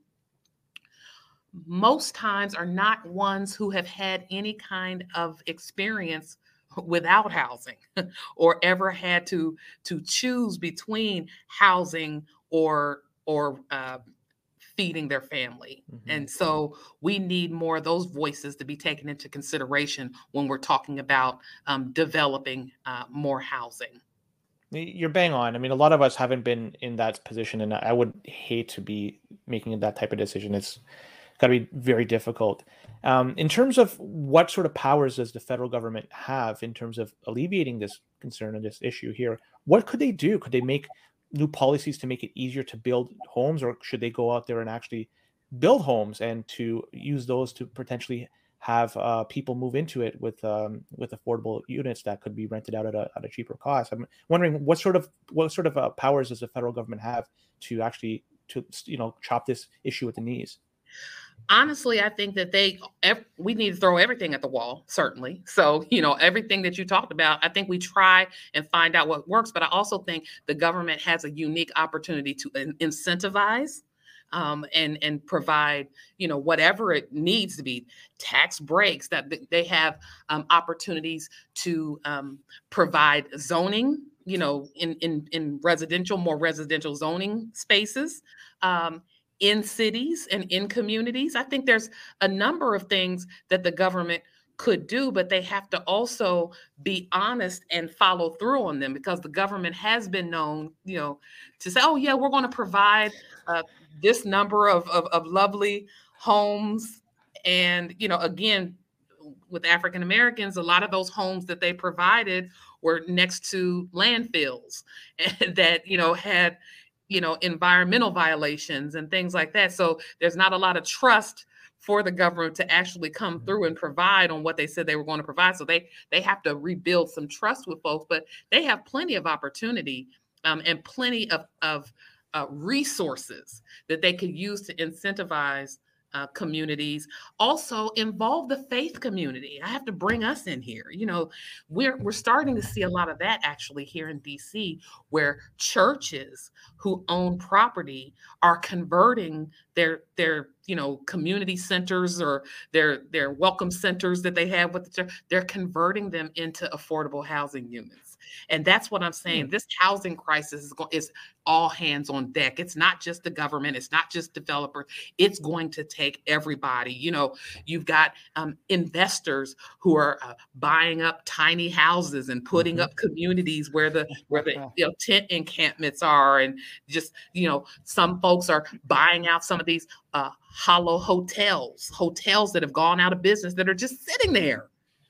[SPEAKER 2] most times are not ones who have had any kind of experience without housing or ever had to to choose between housing or or uh, feeding their family. Mm-hmm. And so we need more of those voices to be taken into consideration when we're talking about um, developing uh, more housing.
[SPEAKER 3] You're bang on. I mean, a lot of us haven't been in that position, and I would hate to be making that type of decision. It's got to be very difficult. Um, in terms of what sort of powers does the federal government have in terms of alleviating this concern and this issue here? What could they do? Could they make new policies to make it easier to build homes, or should they go out there and actually build homes and to use those to potentially have uh, people move into it with um, with affordable units that could be rented out at a, at a cheaper cost? I'm wondering what sort of what sort of uh, powers does the federal government have to actually to you know chop this issue at the knees?
[SPEAKER 2] Honestly, I think that they, we need to throw everything at the wall, certainly. So, you know, everything that you talked about, I think we try and find out what works. But I also think the government has a unique opportunity to incentivize um, and, and provide, you know, whatever it needs to be, tax breaks, that they have um, opportunities to um, provide zoning, you know, in, in, in residential, more residential zoning spaces. Um, in cities and in communities. I think there's a number of things that the government could do, but they have to also be honest and follow through on them, because the government has been known, you know, to say, oh yeah, we're going to provide uh, this number of, of, of lovely homes. And, you know, again, with African Americans, a lot of those homes that they provided were next to landfills that, you know, had, you know, environmental violations and things like that. So there's not a lot of trust for the government to actually come through and provide on what they said they were going to provide. So they they have to rebuild some trust with folks, but they have plenty of opportunity um, and plenty of, of uh, resources that they could use to incentivize Uh, communities. Also involve the faith community. I have to bring us in here. You know, we're we're starting to see a lot of that actually here in D C, where churches who own property are converting their their you know community centers or their their welcome centers that they have with the church. They're converting them into affordable housing units. And that's what I'm saying. This housing crisis is, go- is all hands on deck. It's not just the government. It's not just developers. It's going to take everybody. You know, you've got um, investors who are uh, buying up tiny houses and putting mm-hmm. up communities where the where the you know, tent encampments are, and just you know, some folks are buying out some of these uh, hollow hotels, hotels that have gone out of business that are just sitting there.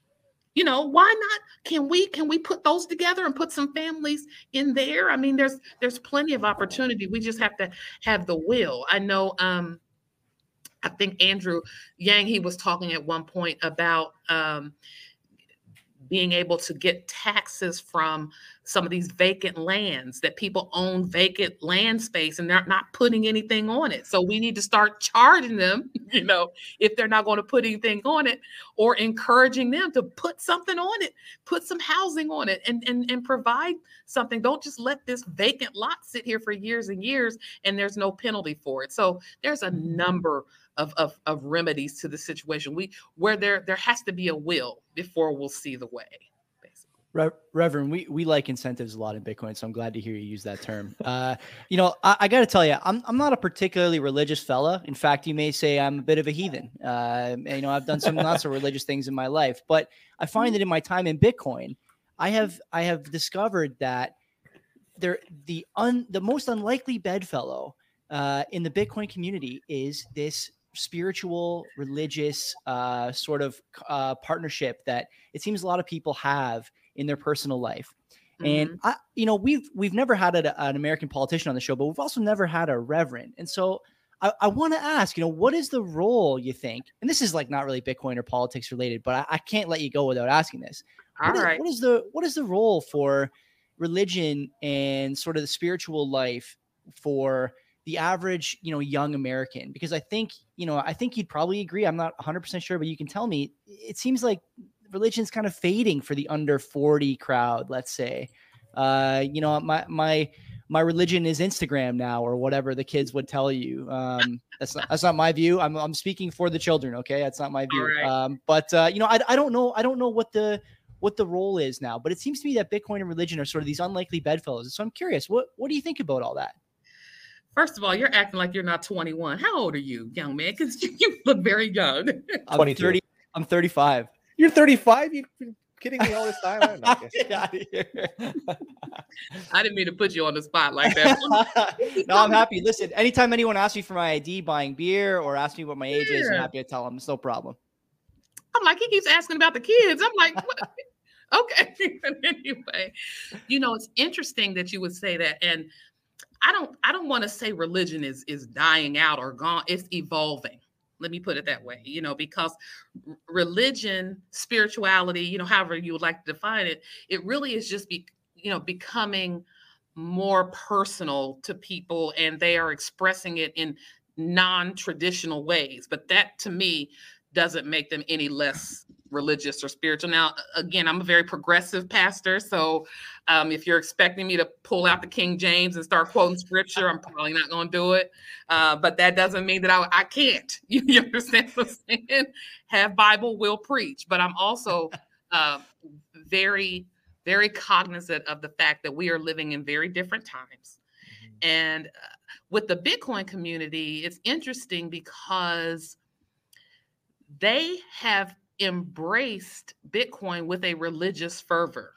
[SPEAKER 2] You know, why not? Can we can we put those together and put some families in there? I mean, there's there's plenty of opportunity. We just have to have the will. I know. Um, I think Andrew Yang, he was talking at one point about um, being able to get taxes from some of these vacant lands, that people own vacant land space and they're not putting anything on it. So we need to start charging them, you know, if they're not going to put anything on it, or encouraging them to put something on it, put some housing on it, and, and, and provide something. Don't just let this vacant lot sit here for years and years and there's no penalty for it. So there's a number of, of, of remedies to the situation. We where there there has to be a will before we'll see the way.
[SPEAKER 1] Re- Reverend, we, we like incentives a lot in Bitcoin, so I'm glad to hear you use that term. Uh, you know, I, I got to tell you, I'm I'm not a particularly religious fella. In fact, you may say I'm a bit of a heathen. Uh, and, you know, I've done some lots of religious things in my life, but I find that in my time in Bitcoin, I have I have discovered that there the un the most unlikely bedfellow uh, in the Bitcoin community is this spiritual, religious uh, sort of uh, partnership that it seems a lot of people have in their personal life. Mm-hmm. And I, you know, we've, we've never had a, an American politician on the show, but we've also never had a reverend. And so I, I want to ask, you know, what is the role you think, and this is like not really Bitcoin or politics related, but I, I can't let you go without asking this.
[SPEAKER 2] All
[SPEAKER 1] what,
[SPEAKER 2] right.
[SPEAKER 1] Is, what is the, what is the role for religion and sort of the spiritual life for the average, you know, young American? Because I think, you know, I think you'd probably agree. I'm not one hundred percent sure, but you can tell me. It seems like religion's kind of fading for the under forty crowd, let's say. Uh, you know, my my my religion is Instagram now, or whatever the kids would tell you. Um, that's not that's not my view. I'm I'm speaking for the children. Okay, that's not my view.
[SPEAKER 2] Right.
[SPEAKER 1] Um, but uh, you know, I I don't know I don't know what the what the role is now, but it seems to me that Bitcoin and religion are sort of these unlikely bedfellows. So I'm curious, what what do you think about all that?
[SPEAKER 2] First of all, you're acting like you're not twenty-one. How old are you, young man? Because you, you look very young.
[SPEAKER 1] I'm thirty. I'm thirty-five.
[SPEAKER 3] You're thirty-five? You've been kidding me all this time? I'm not
[SPEAKER 1] Get out of here.
[SPEAKER 2] I didn't mean to put you on the spot like that.
[SPEAKER 1] No, I'm happy. Listen, anytime anyone asks me for my I D buying beer or asks me what my age is, I'm
[SPEAKER 2] Yeah.
[SPEAKER 1] happy to tell them. It's no problem.
[SPEAKER 2] I'm like, he keeps asking about the kids. I'm like, what? Okay. But anyway, you know, it's interesting that you would say that. And I don't, I don't want to say religion is is dying out or gone. It's evolving. Let me put it that way, you know, because r- religion, spirituality, you know, however you would like to define it, it really is just be, you know, becoming more personal to people, and they are expressing it in non-traditional ways. But that, to me, doesn't make them any less religious or spiritual. Now, again, I'm a very progressive pastor, so um, if you're expecting me to pull out the King James and start quoting scripture, I'm probably not going to do it. Uh, but that doesn't mean that I, I can't. You, you understand what I'm saying? Have Bible, will preach. But I'm also uh, very, very cognizant of the fact that we are living in very different times. Mm-hmm. And uh, with the Bitcoin community, it's interesting because they have embraced Bitcoin with a religious fervor.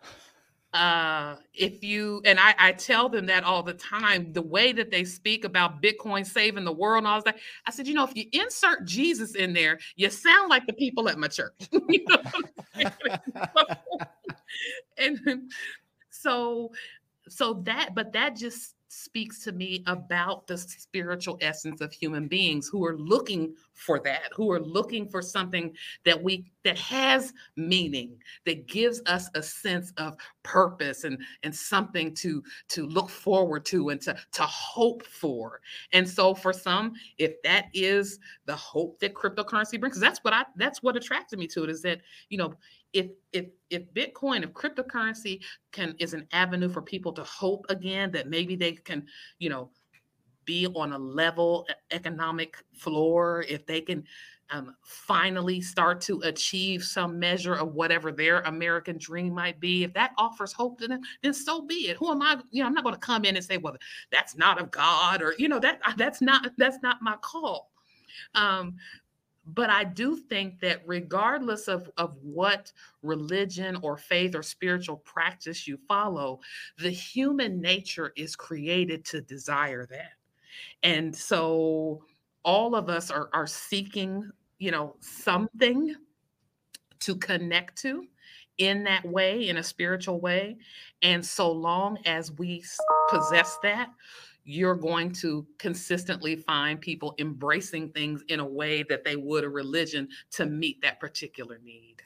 [SPEAKER 2] Uh, if you, and I, I tell them that all the time, the way that they speak about Bitcoin saving the world and all that, I said, you know, if you insert Jesus in there, you sound like the people at my church. You know what I'm saying? And so, so that, but that just speaks to me about the spiritual essence of human beings who are looking for that, who are looking for something that we that has meaning, that gives us a sense of purpose and and something to to look forward to and to to hope for. And so for some, if that is the hope that cryptocurrency brings, because that's what I that's what attracted me to it, is that, you know, if if if Bitcoin, if cryptocurrency can is an avenue for people to hope again, that maybe they can, you know, be on a level economic floor, if they can um, finally start to achieve some measure of whatever their American dream might be, if that offers hope to them, then so be it. Who am I? You know, I'm not going to come in and say, well, that's not of God, or, you know, that that's not that's not my call. Um, But I do think that regardless of, of what religion or faith or spiritual practice you follow, the human nature is created to desire that. And so all of us are, are seeking, you know, something to connect to in that way, in a spiritual way. And so long as we possess that, you're going to consistently find people embracing things in a way that they would a religion to meet that particular need.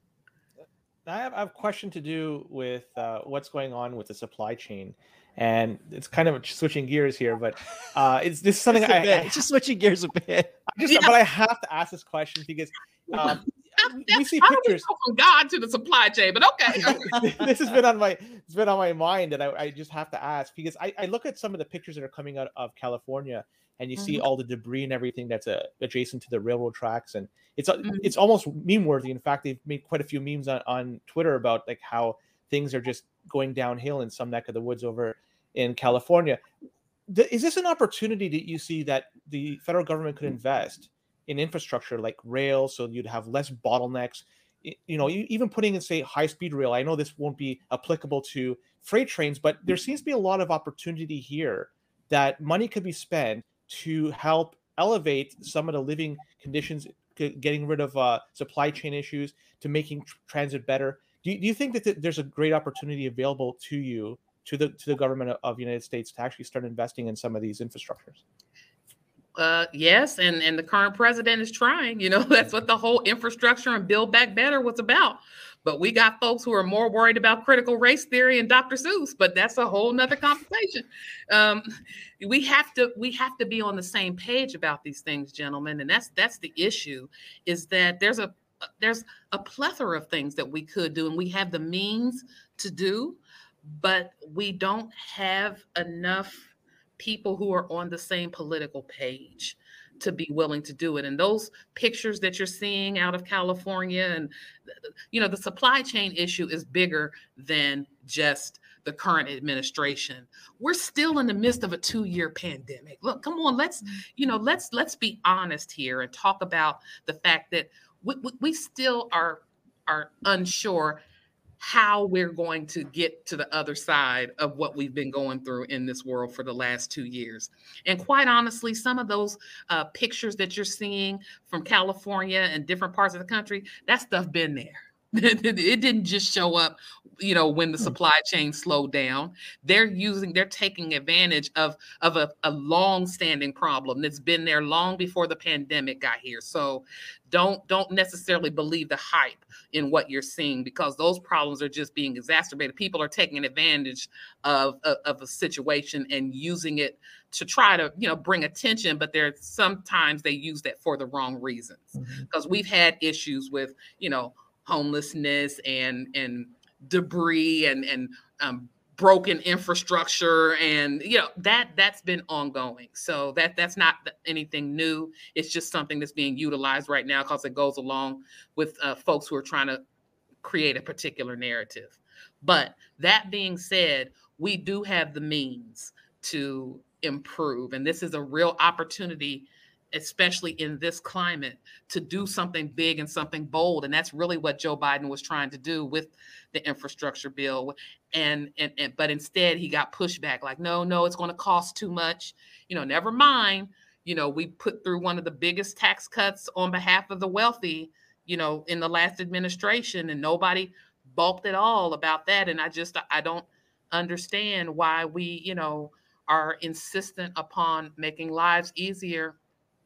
[SPEAKER 3] I have, I have a question to do with uh, what's going on with the supply chain. And it's kind of switching gears here, but uh, it's this is something I, I
[SPEAKER 1] it's just switching gears a bit.
[SPEAKER 3] I just,
[SPEAKER 2] Yeah.
[SPEAKER 3] but I have to ask this question because um, we see
[SPEAKER 2] How do we
[SPEAKER 3] pictures.
[SPEAKER 2] go from God to the supply chain, but okay.
[SPEAKER 3] This has been on my it's been on my mind, and I, I just have to ask because I, I look at some of the pictures that are coming out of California, and you see
[SPEAKER 2] Mhm.
[SPEAKER 3] all the debris and everything that's uh, adjacent to the railroad tracks, and it's uh,
[SPEAKER 2] Mhm.
[SPEAKER 3] it's almost meme worthy. In fact, they've made quite a few memes on, on Twitter about like how things are just going downhill in some neck of the woods over in California. Th- Is this an opportunity that you see that the federal government could invest in infrastructure like rail, so you'd have less bottlenecks? Y- You know, e- even putting in, say, high-speed rail. I know this won't be applicable to freight trains, but there seems to be a lot of opportunity here that money could be spent to help elevate some of the living conditions, g- getting rid of uh, supply chain issues, to making tr- transit better. Do you, do you think that th- there's a great opportunity available to you, to the to the government of, of the United States, to actually start investing in some of these infrastructures?
[SPEAKER 2] Uh, yes, and, and the current president is trying. You know, that's what the whole infrastructure and Build Back Better was about. But we got folks who are more worried about critical race theory and Doctor Seuss, but that's a whole nother conversation. Um, we have to we have to be on the same page about these things, gentlemen. And that's that's the issue, is that there's a there's a plethora of things that we could do and we have the means to do, but we don't have enough people who are on the same political page to be willing to do it. And those pictures that you're seeing out of California, and you know, the supply chain issue is bigger than just the current administration. We're still in the midst of a two-year pandemic. Look, come on, let's, you know, let's let's be honest here and talk about the fact that we, we, we still are are unsure how we're going to get to the other side of what we've been going through in this world for the last two years. And quite honestly, some of those uh, pictures that you're seeing from California and different parts of the country, that stuff been there. It didn't just show up, you know, when the supply chain slowed down. They're using, they're taking advantage of, of a, a long-standing problem that's been there long before the pandemic got here. So don't don't necessarily believe the hype in what you're seeing, because those problems are just being exacerbated. People are taking advantage of, of, of a situation and using it to try to, you know, bring attention, but there sometimes they use that for the wrong reasons. Because mm-hmm. we've had issues with, you know, homelessness and and debris and and um, broken infrastructure, and you know that that's been ongoing. So that that's not anything new. It's just something that's being utilized right now because it goes along with uh, folks who are trying to create a particular narrative. But that being said, we do have the means to improve, and this is a real opportunity, especially in this climate, to do something big and something bold. And that's really what Joe Biden was trying to do with the infrastructure bill. And, and, and but instead he got pushback like, no, no, it's going to cost too much. You know, never mind. You know, we put through one of the biggest tax cuts on behalf of the wealthy, you know, in the last administration, and nobody balked at all about that. And I just, I don't understand why we, you know, are insistent upon making lives easier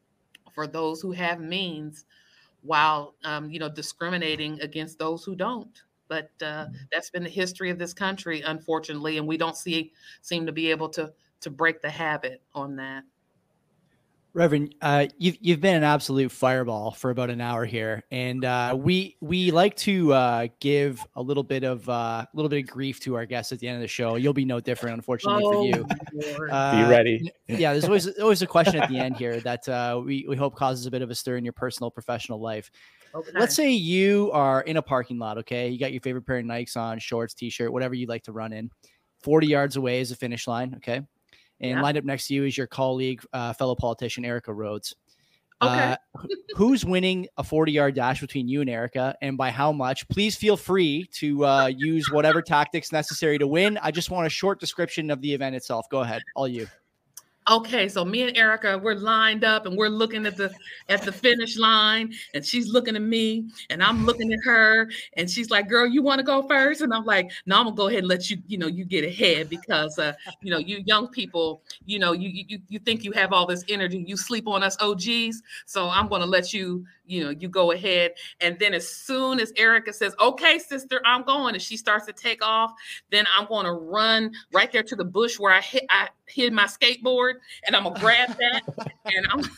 [SPEAKER 2] for those who have means, while um, you know, discriminating against those who don't. But uh, that's been the history of this country, unfortunately, and we don't see seem to be able to to break the habit on that.
[SPEAKER 1] Reverend, uh, you've you've been an absolute fireball for about an hour here, and uh, we we like to uh, give a little bit of a uh, little bit of grief to our guests at the end of the show. You'll be no different, unfortunately,
[SPEAKER 2] oh,
[SPEAKER 1] for you. Uh,
[SPEAKER 3] be ready.
[SPEAKER 1] Yeah, there's always always a question at the end here that uh, we we hope causes a bit of a stir in your personal, professional life. Okay. Let's say you are in a parking lot. Okay, you got your favorite pair of Nikes on, shorts, t-shirt, whatever you like to run in. forty yards away is the finish line. Okay. And yeah. lined up next to you is your colleague, uh, fellow politician, Erica Rhodes.
[SPEAKER 2] Okay.
[SPEAKER 1] Uh, who's winning a forty-yard dash between you and Erica, and by how much? Please feel free to uh, use whatever tactics necessary to win. I just want a short description of the event itself. Go ahead. All you.
[SPEAKER 2] Okay, so me and Erica, we're lined up and we're looking at the at the finish line, and she's looking at me and I'm looking at her, and she's like, girl, you want to go first? And I'm like, no, I'm gonna go ahead and let you, you know, you get ahead, because uh, you know, you young people, you know, you you you think you have all this energy, you sleep on us O Gs. So I'm gonna let you, you know, you go ahead. And then as soon as Erica says, okay, sister, I'm going, and she starts to take off, then I'm gonna run right there to the bush where I hit I hid my skateboard. And I'm gonna grab that, and I'm,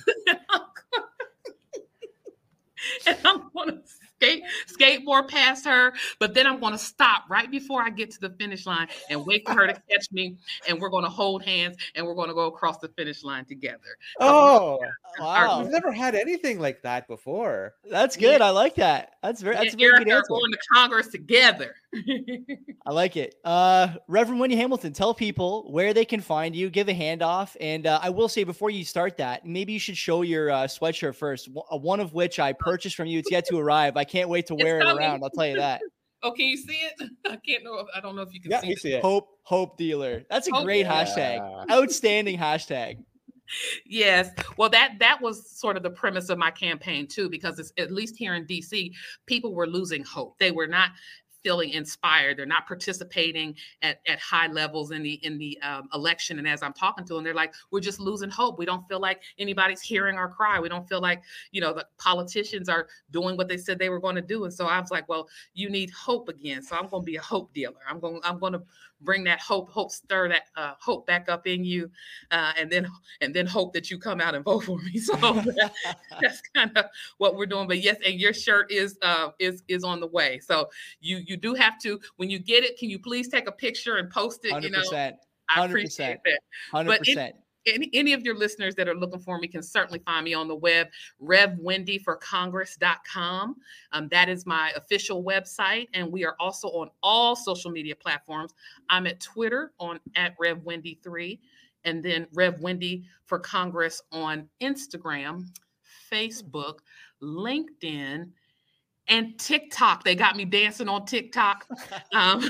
[SPEAKER 2] and I'm gonna skate skateboard past her. But then I'm gonna stop right before I get to the finish line and wait for her to catch me. And we're gonna hold hands, and we're gonna go across the finish line together.
[SPEAKER 3] Oh,
[SPEAKER 1] wow!
[SPEAKER 3] Our, we've never had anything like that before.
[SPEAKER 1] That's good. Yeah. I like that. That's very. That's a very good answer.
[SPEAKER 2] We're going to Congress together.
[SPEAKER 1] I like it. Uh, Reverend Wendy Hamilton, tell people where they can find you, give a handoff. And uh, I will say, before you start that, maybe you should show your uh, sweatshirt first, one of which I purchased from you. It's yet to arrive. I can't wait to wear it around. I'll tell you that.
[SPEAKER 2] Oh, can you see it? I can't know. I don't know if you can
[SPEAKER 3] yeah,
[SPEAKER 2] see,
[SPEAKER 3] see
[SPEAKER 2] it.
[SPEAKER 3] it.
[SPEAKER 1] Hope, hope dealer. That's a
[SPEAKER 2] hope
[SPEAKER 1] great
[SPEAKER 2] yeah.
[SPEAKER 1] hashtag. Outstanding hashtag.
[SPEAKER 2] Yes. Well, that that was sort of the premise of my campaign too, because it's, at least here in D C, people were losing hope. They were not feeling inspired. They're not participating at, at high levels in the in the um, election. And as I'm talking to them, they're like, we're just losing hope. We don't feel like anybody's hearing our cry. We don't feel like, you know, the politicians are doing what they said they were going to do. And so I was like, well, you need hope again. So I'm going to be a hope dealer. I'm going I'm going to bring that hope, hope, stir that uh, hope back up in you, uh, and then and then hope that you come out and vote for me. So that, that's kind of what we're doing. But yes, and your shirt is uh, is is on the way. So you you do have to, when you get it, can you please take a picture and post it?
[SPEAKER 1] one hundred percent,
[SPEAKER 2] you know, I appreciate that.
[SPEAKER 1] one hundred percent.
[SPEAKER 2] But it, Any, any of your listeners that are looking for me can certainly find me on the web, rev wendy for congress dot com. Um, that is my official website. And we are also on all social media platforms. I'm at Twitter on at rev wendy three, and then Rev Wendy for Congress on Instagram, Facebook, LinkedIn, and TikTok. They got me dancing on TikTok. Um,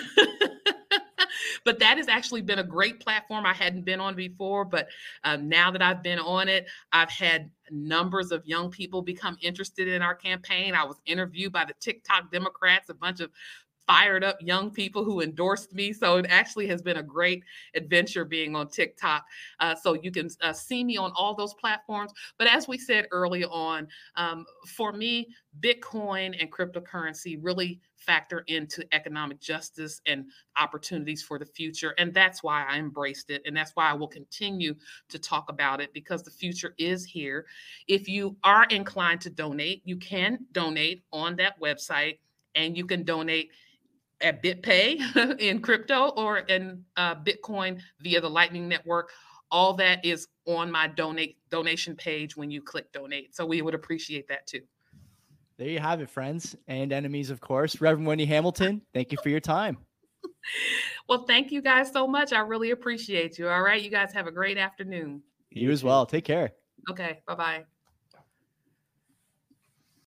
[SPEAKER 2] But that has actually been a great platform I hadn't been on before. But um, now that I've been on it, I've had numbers of young people become interested in our campaign. I was interviewed by the TikTok Democrats, a bunch of fired up young people who endorsed me. So it actually has been a great adventure being on TikTok. Uh, so you can uh, see me on all those platforms. But as we said earlier on, um, for me, Bitcoin and cryptocurrency really factor into economic justice and opportunities for the future. And that's why I embraced it. And that's why I will continue to talk about it, because the future is here. If you are inclined to donate, you can donate on that website, and you can donate at BitPay in crypto or in uh, Bitcoin via the Lightning Network. All that is on my donate donation page when you click donate. So we would appreciate that too.
[SPEAKER 1] There you have it, friends and enemies, of course. Reverend Wendy Hamilton, thank you for your time.
[SPEAKER 2] Well, thank you guys so much. I really appreciate you. All right. You guys have a great afternoon.
[SPEAKER 1] You as well. Take care.
[SPEAKER 2] Okay. Bye-bye.